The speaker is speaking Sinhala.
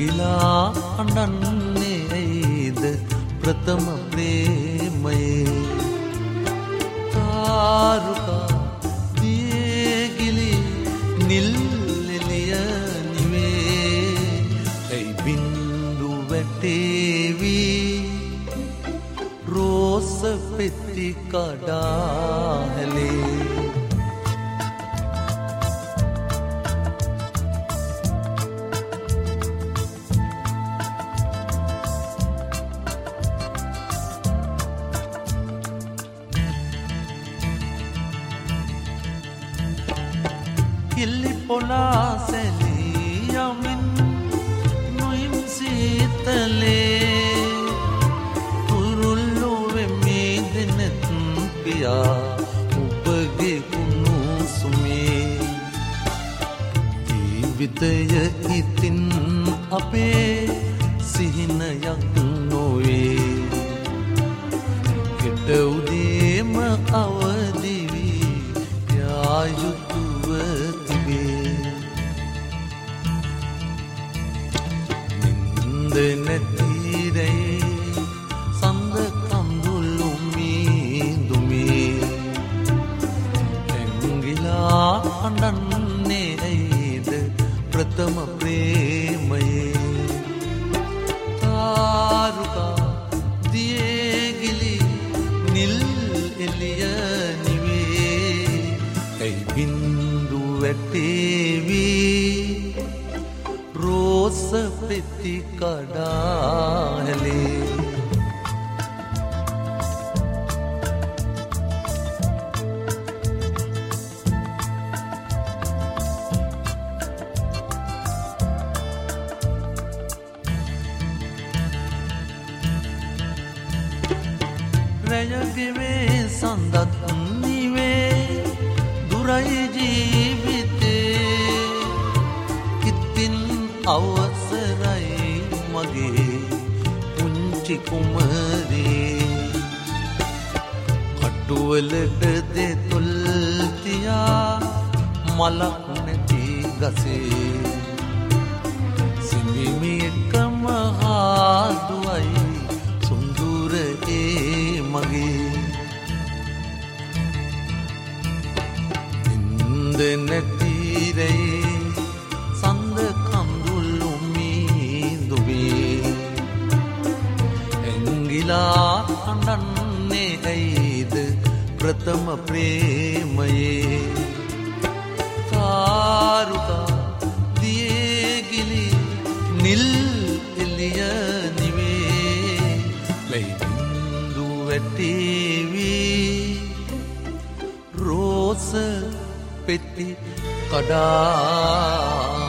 ඇංගිලා අඬන්නේ ඇයිද ප්‍රථම ප්‍රේමයේ තාරුකා දියගිලි නිල් එළිය නිවේ ඇයි බින්දු වැටේවි රෝස පෙති කඩා හැලේ කිල්ලිපොලා සැලී යමින් නොයිම් සීතලේ තුරුල්ලු වෙමි දෙනෙත් පියා ඔබගේ කුණුසුමේ ජීවිතය ඉතින් අපේ සිහිනයක් නොවේ හෙට උදේම අවදි වී යා යුතුව නැතිරේ සඳ කඳුළු මීදුමේ ඇංගිලා අඬන්නේ ඇයිද ප්‍රථම ප්‍රේමයේ තාරුකා දියගිලි නිල් එළිය නිවේ ඇයි බින්දු වැටේවි රෝස පෙති කඩා හැලේ රැයගෙවේ සඳත් නිවේ දුරයි ජීවිතේ ඉතින් අවසරයි මගේ පුංචි කුමරේ කටුවලට දෙතොල් තියා මලක් නැති ගසේ සිඹිමි එකම හාදුවයි සුන්දුරේ මගේ ඉන්ද නැතිරේ සඳ කඳුළු මීදුවේ ඇංගිලා අඬන්නේ ඇයිද ප්‍රථම ප්‍රේමයේ තාරුකා දියගිලි නිල් එළිය නිවේ ලයි බින්දු වැටේවි රෝස පෙති කඩා